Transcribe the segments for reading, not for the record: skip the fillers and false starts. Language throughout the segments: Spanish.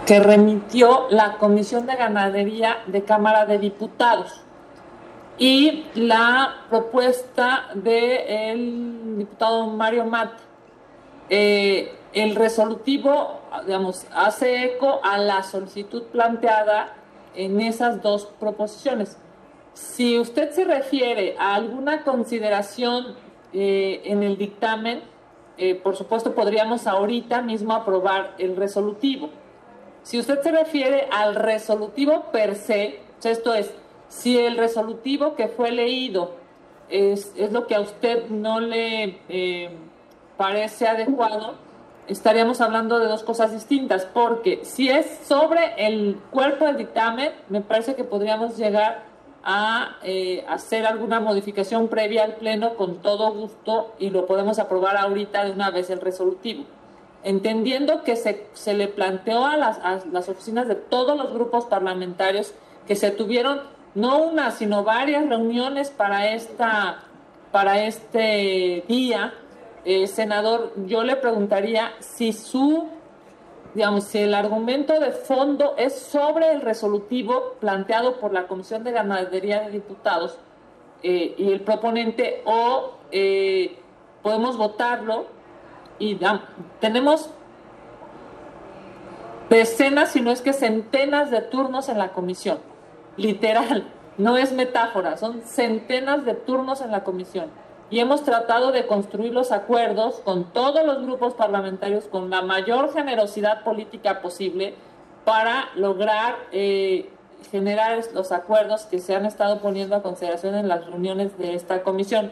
que remitió la Comisión de Ganadería de Cámara de Diputados y la propuesta del diputado Mario Mata. El resolutivo, digamos, hace eco a la solicitud planteada en esas dos proposiciones. Si usted se refiere a alguna consideración en el dictamen, por supuesto podríamos ahorita mismo aprobar el resolutivo. Si usted se refiere al resolutivo per se, esto es, si el resolutivo que fue leído es lo que a usted no le parece adecuado, estaríamos hablando de dos cosas distintas, porque si es sobre el cuerpo del dictamen, me parece que podríamos llegar a hacer alguna modificación previa al Pleno con todo gusto y lo podemos aprobar ahorita de una vez el resolutivo. Entendiendo que se le planteó a las oficinas de todos los grupos parlamentarios que se tuvieron no una, sino varias reuniones para este día, senador, yo le preguntaría si si el argumento de fondo es sobre el resolutivo planteado por la Comisión de Ganadería de Diputados y el proponente, o podemos votarlo y tenemos decenas, si no es que centenas de turnos en la comisión, literal, no es metáfora, son centenas de turnos en la comisión. Y hemos tratado de construir los acuerdos con todos los grupos parlamentarios con la mayor generosidad política posible para lograr generar los acuerdos que se han estado poniendo a consideración en las reuniones de esta comisión.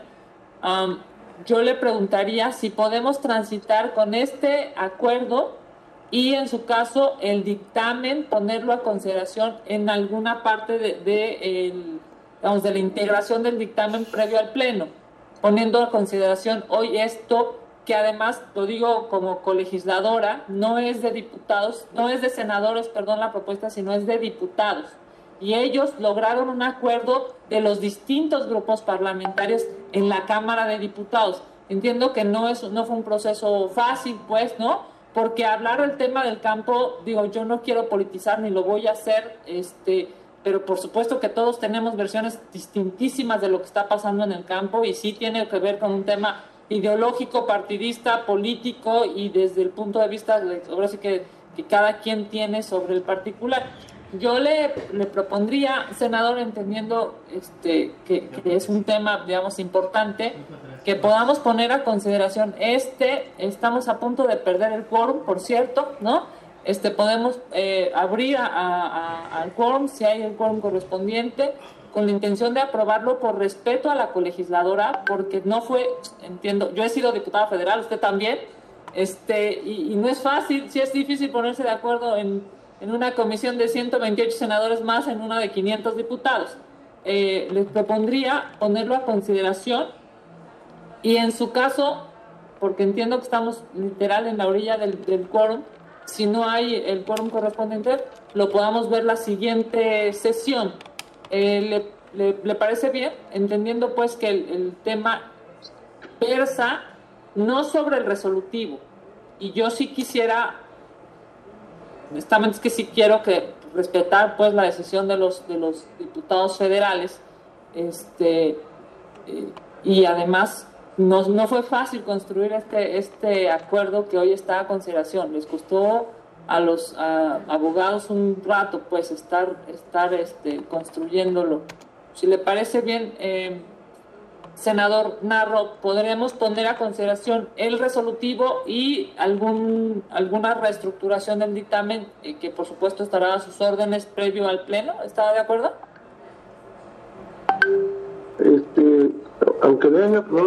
Yo le preguntaría si podemos transitar con este acuerdo y, en su caso, el dictamen, ponerlo a consideración en alguna parte de la integración del dictamen previo al Pleno, poniendo a consideración hoy esto, que además, lo digo como colegisladora, no es de diputados, no es de senadores, perdón, la propuesta, sino es de diputados. Y ellos lograron un acuerdo de los distintos grupos parlamentarios en la Cámara de Diputados. Entiendo que no fue un proceso fácil, pues, ¿no? Porque hablar del tema del campo, digo, yo no quiero politizar ni lo voy a hacer, pero por supuesto que todos tenemos versiones distintísimas de lo que está pasando en el campo y sí tiene que ver con un tema ideológico, partidista, político y desde el punto de vista, ahora sí que cada quien tiene sobre el particular. Yo le propondría, senador, entendiendo que es un tema, digamos, importante, que podamos poner a consideración estamos a punto de perder el quórum, por cierto, ¿no? Podemos abrir al quórum, si hay el quórum correspondiente, con la intención de aprobarlo por respeto a la colegisladora, porque no fue, entiendo, yo he sido diputada federal, usted también, y no es fácil, sí es difícil ponerse de acuerdo en una comisión de 128 senadores más en una de 500 diputados. Les propondría ponerlo a consideración y, en su caso, porque entiendo que estamos literal en la orilla del quórum, si no hay el quórum correspondiente, lo podamos ver la siguiente sesión. ¿Le parece bien? Entendiendo pues que el tema versa no sobre el resolutivo. Y yo sí quisiera, honestamente es que sí quiero respetar pues la decisión de los diputados federales, y además no fue fácil construir este acuerdo que hoy está a consideración. Les costó a los abogados un rato pues estar construyéndolo. Si le parece bien, senador Narro, podremos poner a consideración el resolutivo y alguna reestructuración del dictamen, que por supuesto estará a sus órdenes previo al Pleno. ¿Está de acuerdo? Aunque me haya